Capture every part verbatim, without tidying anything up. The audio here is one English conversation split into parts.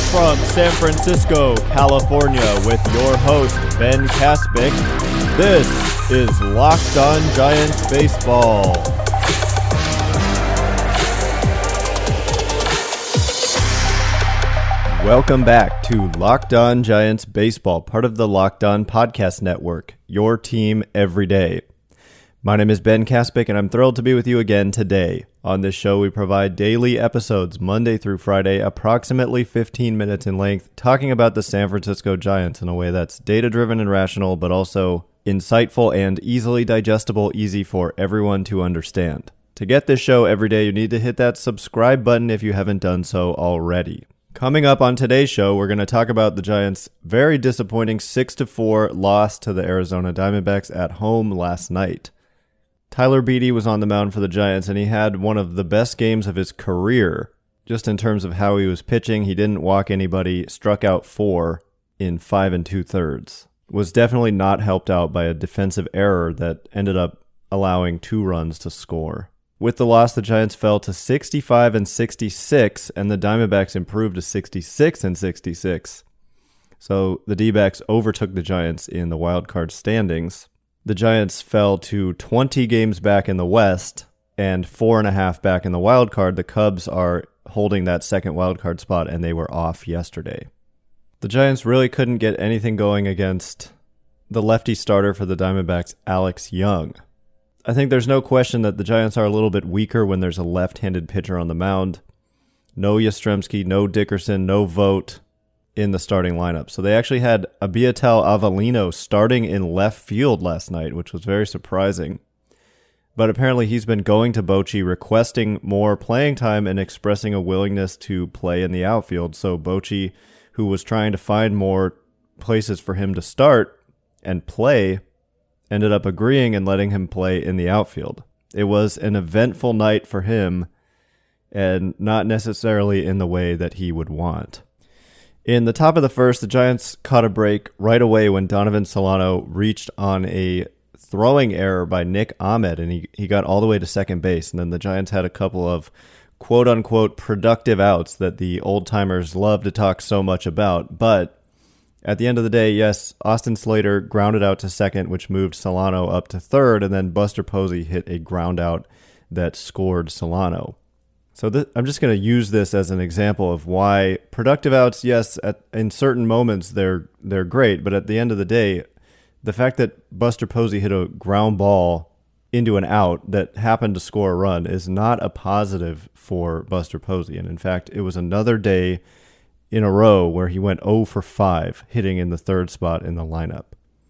from San Francisco, California, with your host, Ben Kaspick. This is Locked On Giants Baseball. Welcome back to Locked On Giants Baseball, part of the Locked On Podcast Network, your team every day. My name is Ben Kaspick, and I'm thrilled to be with you again today. On this show, we provide daily episodes, Monday through Friday, approximately fifteen minutes in length, talking about the San Francisco Giants in a way that's data-driven and rational, but also insightful and easily digestible, easy for everyone to understand. To get this show every day, you need to hit that subscribe button if you haven't done so already. Coming up on today's show, we're going to talk about the Giants' very disappointing six to four loss to the Arizona Diamondbacks at home last night. Tyler Beede was on the mound for the Giants, and he had one of the best games of his career, just in terms of how he was pitching. He didn't walk anybody, struck out four in five and two-thirds. Was definitely not helped out by a defensive error that ended up allowing two runs to score. With the loss, the Giants fell to sixty-five and sixty-six, and the Diamondbacks improved to sixty-six and sixty-six. So the D-backs overtook the Giants in the wild card standings. The Giants fell to twenty games back in the West and four and a half back in the wild card. The Cubs are holding that second wild card spot, and they were off yesterday. The Giants really couldn't get anything going against the lefty starter for the Diamondbacks, Alex Young. I think there's no question that the Giants are a little bit weaker when there's a left-handed pitcher on the mound. No Yastrzemski, no Dickerson, no Vogt in the starting lineup. So they actually had Abiatel Avelino starting in left field last night, which was very surprising. But apparently he's been going to Bochy, requesting more playing time and expressing a willingness to play in the outfield. So Bochy, who was trying to find more places for him to start and play, ended up agreeing and letting him play in the outfield. It was an eventful night for him, and not necessarily in the way that he would want. In the top of the first, the Giants caught a break right away when Donovan Solano reached on a throwing error by Nick Ahmed, and he, he got all the way to second base. And then the Giants had a couple of quote-unquote productive outs that the old-timers love to talk so much about. But at the end of the day, yes, Austin Slater grounded out to second, which moved Solano up to third, and then Buster Posey hit a ground out that scored Solano. So th- I'm just going to use this as an example of why productive outs, yes, at, in certain moments they're they're great, but at the end of the day, the fact that Buster Posey hit a ground ball into an out that happened to score a run is not a positive for Buster Posey. And in fact, it was another day in a row where he went oh for five, hitting in the third spot in the lineup.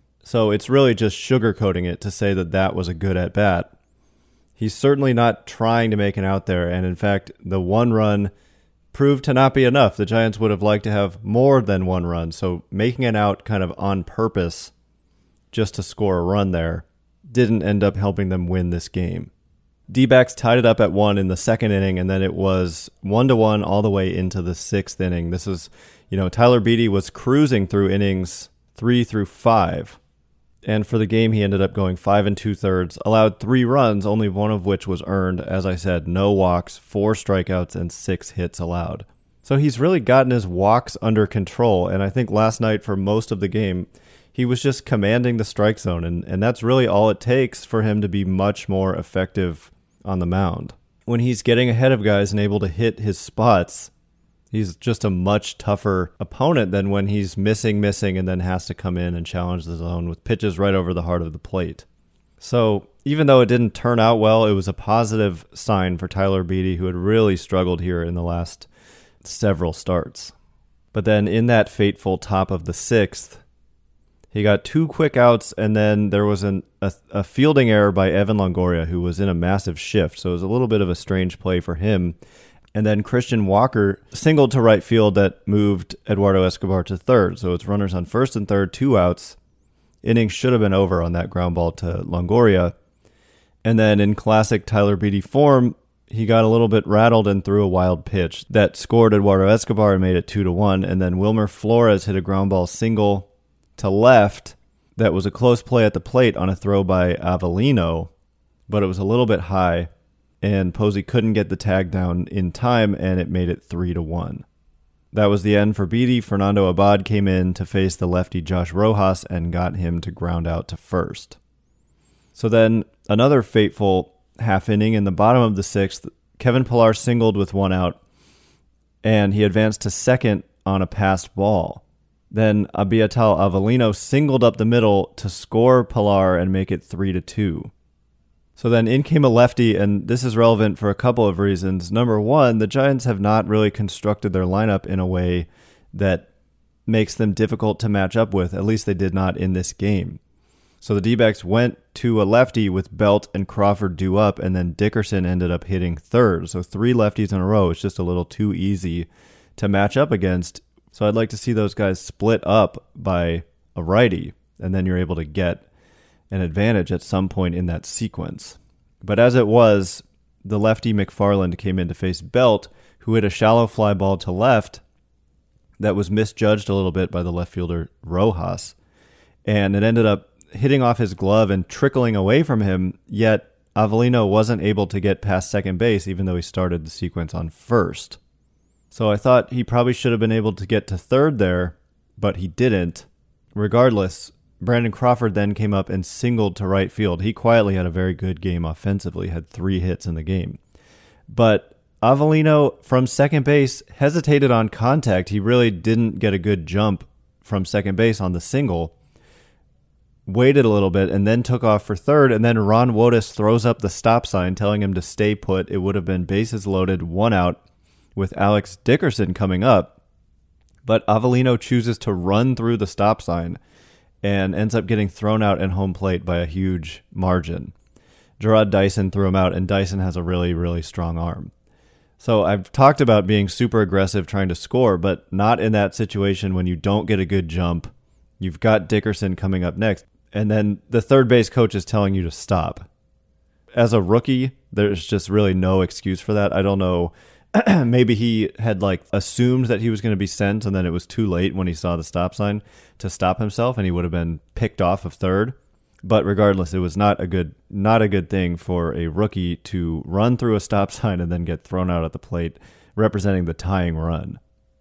So it's really just sugarcoating it to say that that was a good at-bat. He's certainly not trying to make an out there, and in fact, the one run proved to not be enough. The Giants would have liked to have more than one run, so making an out kind of on purpose just to score a run there didn't end up helping them win this game. D-backs tied it up at one in the second inning, and then it was one to one all the way into the sixth inning. This is, you know, Tyler Beede was cruising through innings three through five. And for the game, he ended up going five and two-thirds, allowed three runs, only one of which was earned. As I said, no walks, four strikeouts, and six hits allowed. So he's really gotten his walks under control, and I think last night for most of the game, he was just commanding the strike zone, and, and that's really all it takes for him to be much more effective on the mound. When he's getting ahead of guys and able to hit his spots, he's just a much tougher opponent than when he's missing, missing, and then has to come in and challenge the zone with pitches right over the heart of the plate. So even though it didn't turn out well, it was a positive sign for Tyler Beede, who had really struggled here in the last several starts. But then in that fateful top of the sixth, he got two quick outs, and then there was an, a, a fielding error by Evan Longoria, who was in a massive shift. So it was a little bit of a strange play for him. And then Christian Walker singled to right field that moved Eduardo Escobar to third. So it's runners on first and third, two outs. Innings should have been over on that ground ball to Longoria. And then in classic Tyler Beede form, he got a little bit rattled and threw a wild pitch that scored Eduardo Escobar and made it two to one. And then Wilmer Flores hit a ground ball single to left that was a close play at the plate on a throw by Avelino, but it was a little bit high, and Posey couldn't get the tag down in time, and it made it three to one. that was the end for Beatty. Fernando Abad came in to face the lefty Josh Rojas and got him to ground out to first. So then another fateful half inning in the bottom of the sixth, Kevin Pillar singled with one out, and he advanced to second on a passed ball. Then Abiatal Avelino singled up the middle to score Pillar and make it three to two. So then in came a lefty, and this is relevant for a couple of reasons. Number one, the Giants have not really constructed their lineup in a way that makes them difficult to match up with. At least they did not in this game. So the D-backs went to a lefty with Belt and Crawford due up, and then Dickerson ended up hitting third. So three lefties in a row. It's just a little too easy to match up against. So I'd like to see those guys split up by a righty, and then you're able to get an advantage at some point in that sequence. But as it was, the lefty McFarland came in to face Belt, who hit a shallow fly ball to left that was misjudged a little bit by the left fielder Rojas. And it ended up hitting off his glove and trickling away from him, yet Avelino wasn't able to get past second base, even though he started the sequence on first. So I thought he probably should have been able to get to third there, but he didn't. Regardless, Brandon Crawford then came up and singled to right field. He quietly had a very good game offensively, had three hits in the game. But Avelino from second base hesitated on contact. He really didn't get a good jump from second base on the single. Waited a little bit and then took off for third, and then Ron Wotus throws up the stop sign telling him to stay put. It would have been bases loaded, one out, with Alex Dickerson coming up. But Avelino chooses to run through the stop sign and ends up getting thrown out at home plate by a huge margin. Gerard Dyson threw him out, and Dyson has a really, really strong arm. So I've talked about being super aggressive trying to score, but not in that situation when you don't get a good jump. You've got Dickerson coming up next, and then the third base coach is telling you to stop. As a rookie, there's just really no excuse for that. I don't know. Maybe he had like assumed that he was going to be sent, and then it was too late when he saw the stop sign to stop himself, and he would have been picked off of third. But regardless, it was not a good not a good thing for a rookie to run through a stop sign and then get thrown out at the plate, representing the tying run.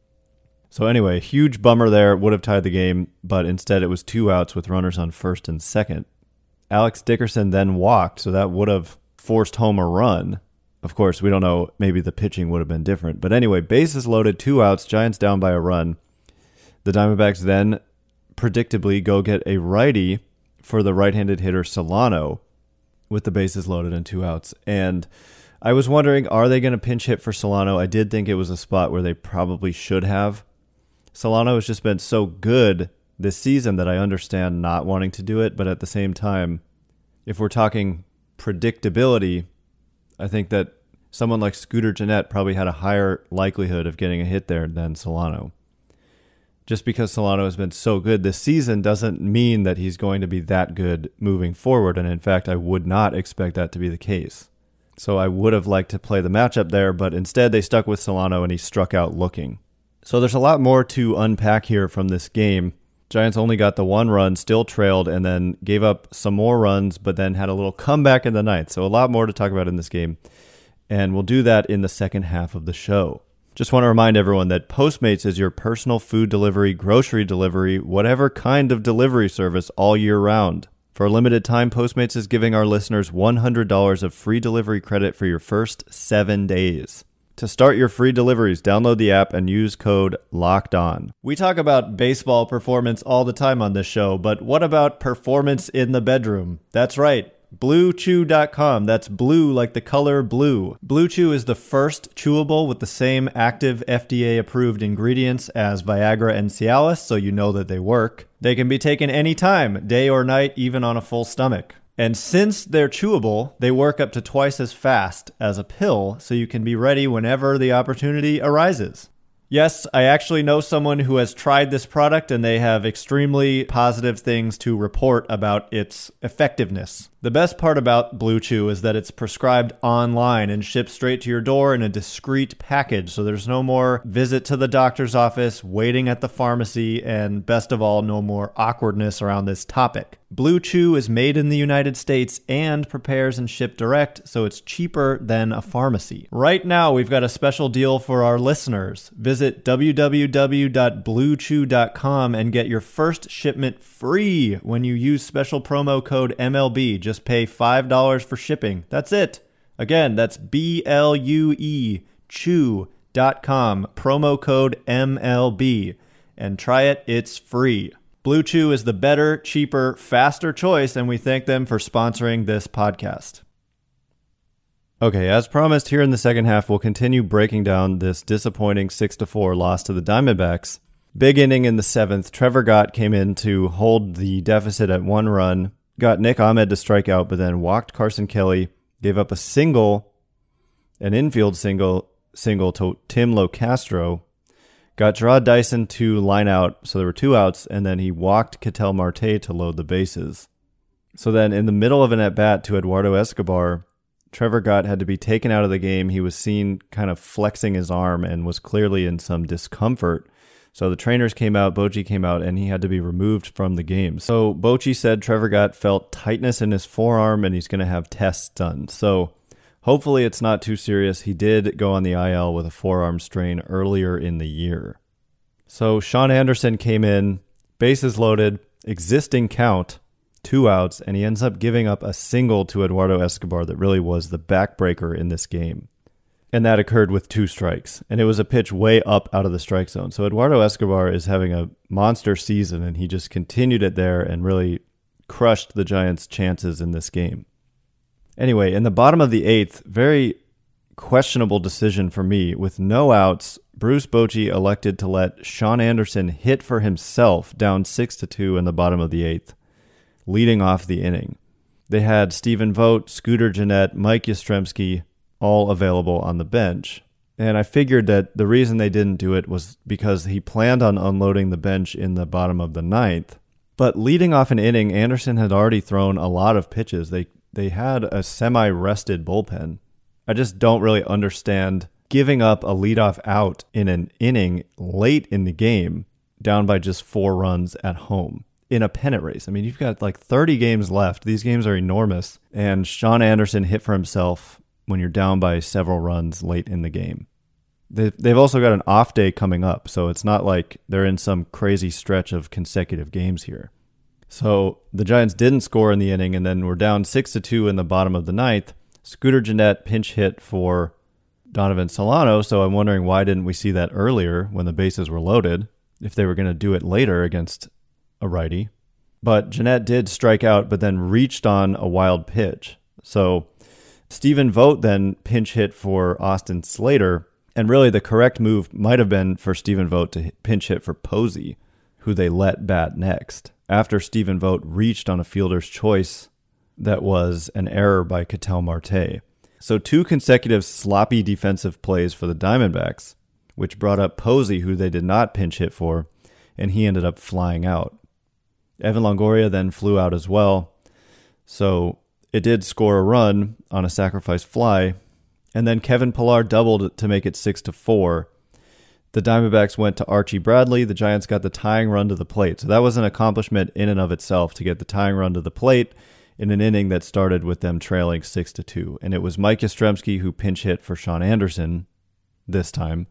So anyway, huge bummer there. Would have tied the game, but instead it was two outs with runners on first and second. Alex Dickerson then walked, so that would have forced home a run. Of course, we don't know. Maybe the pitching would have been different. But anyway, bases loaded, two outs, Giants down by a run. The Diamondbacks then predictably go get a righty for the right-handed hitter Solano with the bases loaded and two outs. And I was wondering, are they going to pinch hit for Solano? I did think it was a spot where they probably should have. Solano has just been so good this season that I understand not wanting to do it. But at the same time, if we're talking predictability, I think that someone like Scooter Gennett probably had a higher likelihood of getting a hit there than Solano. Just because Solano has been so good this season doesn't mean that he's going to be that good moving forward. And in fact, I would not expect that to be the case. So I would have liked to play the matchup there, but instead they stuck with Solano and he struck out looking. So there's a lot more to unpack here from this game. Giants only got the one run, still trailed, and then gave up some more runs, but then had a little comeback in the ninth. So a lot more to talk about in this game. And we'll do that in the second half of the show. Just want to remind everyone that Postmates is your personal food delivery, grocery delivery, whatever kind of delivery service all year round. For a limited time, Postmates is giving our listeners one hundred dollars of free delivery credit for your first seven days. To start your free deliveries, download the app and use code LOCKEDON. We talk about baseball performance all the time on this show, but what about performance in the bedroom? That's right. Blue Chew dot com. That's blue like the color blue. Blue Chew is the first chewable with the same active F D A-approved ingredients as Viagra and Cialis, so you know that they work. They can be taken anytime, day or night, even on a full stomach. And since they're chewable, they work up to twice as fast as a pill, so you can be ready whenever the opportunity arises. Yes, I actually know someone who has tried this product, and they have extremely positive things to report about its effectiveness. The best part about Blue Chew is that it's prescribed online and shipped straight to your door in a discreet package, so there's no more visit to the doctor's office, waiting at the pharmacy, and best of all, no more awkwardness around this topic. Blue Chew is made in the United States and prepares and shipped direct, so it's cheaper than a pharmacy. Right now, we've got a special deal for our listeners. Visit w w w dot blue chew dot com and get your first shipment free when you use special promo code M L B. Just pay five dollars for shipping. That's it. Again, that's B L U E chew dot com, promo code M L B, and try it. It's free. Blue Chew is the better, cheaper, faster choice, and we thank them for sponsoring this podcast. Okay, as promised, here in the second half, we'll continue breaking down this disappointing six to four loss to the Diamondbacks. Big inning in the seventh. Trevor Gott came in to hold the deficit at one run, got Nick Ahmed to strike out, but then walked Carson Kelly, gave up a single, an infield single, single to Tim Locastro, got Jarrod Dyson to line out, so there were two outs, and then he walked Ketel Marte to load the bases. So then in the middle of an at-bat to Eduardo Escobar, Trevor Gott had to be taken out of the game. He was seen kind of flexing his arm and was clearly in some discomfort. So the trainers came out, Bochy came out, and he had to be removed from the game. So Bochy said Trevor Gott felt tightness in his forearm and he's going to have tests done. So hopefully it's not too serious. He did go on the I L with a forearm strain earlier in the year. So Sean Anderson came in, bases loaded, existing count, two outs, and he ends up giving up a single to Eduardo Escobar that really was the backbreaker in this game. And that occurred with two strikes. And it was a pitch way up out of the strike zone. So Eduardo Escobar is having a monster season, and he just continued it there and really crushed the Giants' chances in this game. Anyway, in the bottom of the eighth, very questionable decision for me. With no outs, Bruce Bochy elected to let Sean Anderson hit for himself down six to two in the bottom of the eighth, leading off the inning. They had Stephen Vogt, Scooter Gennett, Mike Yastrzemski all available on the bench. And I figured that the reason they didn't do it was because he planned on unloading the bench in the bottom of the ninth. But leading off an inning, Anderson had already thrown a lot of pitches. They They had a semi-rested bullpen. I just don't really understand giving up a leadoff out in an inning late in the game, down by just four runs at home in a pennant race. I mean, you've got like thirty games left. These games are enormous. And Sean Anderson hit for himself when you're down by several runs late in the game. They've also got an off day coming up, so it's not like they're in some crazy stretch of consecutive games here. So the Giants didn't score in the inning, and then we're down six to two in the bottom of the ninth. Scooter Gennett pinch hit for Donovan Solano, so I'm wondering why didn't we see that earlier when the bases were loaded, if they were going to do it later against a righty. But Gennett did strike out, but then reached on a wild pitch. So Stephen Vogt then pinch hit for Austin Slater, and really the correct move might have been for Stephen Vogt to pinch hit for Posey, who they let bat next, after Stephen Vogt reached on a fielder's choice that was an error by Ketel Marte. So two consecutive sloppy defensive plays for the Diamondbacks, which brought up Posey, who they did not pinch hit for, and he ended up flying out. Evan Longoria then flew out as well, so it did score a run on a sacrifice fly, and then Kevin Pillar doubled to make it six to four. The Diamondbacks went to Archie Bradley. The Giants got the tying run to the plate. So that was an accomplishment in and of itself to get the tying run to the plate in an inning that started with them trailing six to two. And it was Mike Yastrzemski who pinch hit for Sean Anderson this time,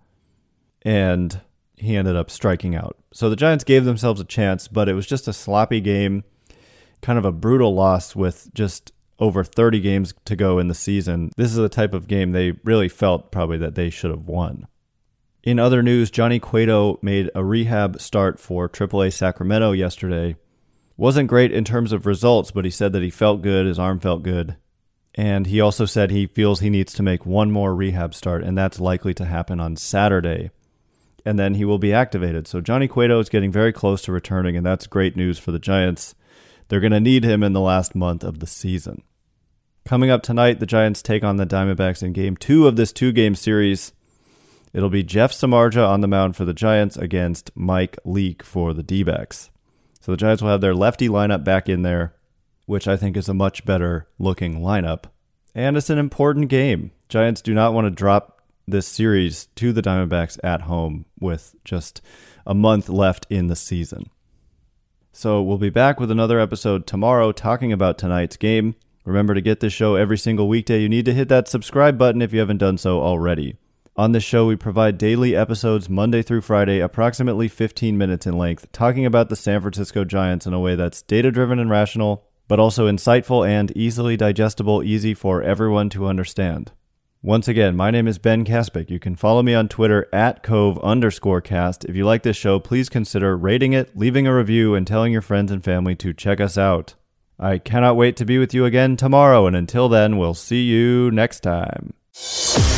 and he ended up striking out. So the Giants gave themselves a chance, but it was just a sloppy game, kind of a brutal loss with just over thirty games to go in the season. This is the type of game they really felt probably that they should have won. In other news, Johnny Cueto made a rehab start for triple A Sacramento yesterday. Wasn't great in terms of results, but he said that he felt good, his arm felt good. And he also said he feels he needs to make one more rehab start, and that's likely to happen on Saturday. And then he will be activated. So Johnny Cueto is getting very close to returning, and that's great news for the Giants. They're going to need him in the last month of the season. Coming up tonight, the Giants take on the Diamondbacks in game two of this two-game series. It'll be Jeff Samardzija on the mound for the Giants against Mike Leake for the D-backs. So the Giants will have their lefty lineup back in there, which I think is a much better looking lineup. And it's an important game. Giants do not want to drop this series to the Diamondbacks at home with just a month left in the season. So we'll be back with another episode tomorrow talking about tonight's game. Remember, to get this show every single weekday, you need to hit that subscribe button if you haven't done so already. On this show, we provide daily episodes Monday through Friday, approximately fifteen minutes in length, talking about the San Francisco Giants in a way that's data-driven and rational, but also insightful and easily digestible, easy for everyone to understand. Once again, my name is Ben Kaspick. You can follow me on Twitter at Cove underscore cast. If you like this show, please consider rating it, leaving a review, and telling your friends and family to check us out. I cannot wait to be with you again tomorrow, and until then, we'll see you next time.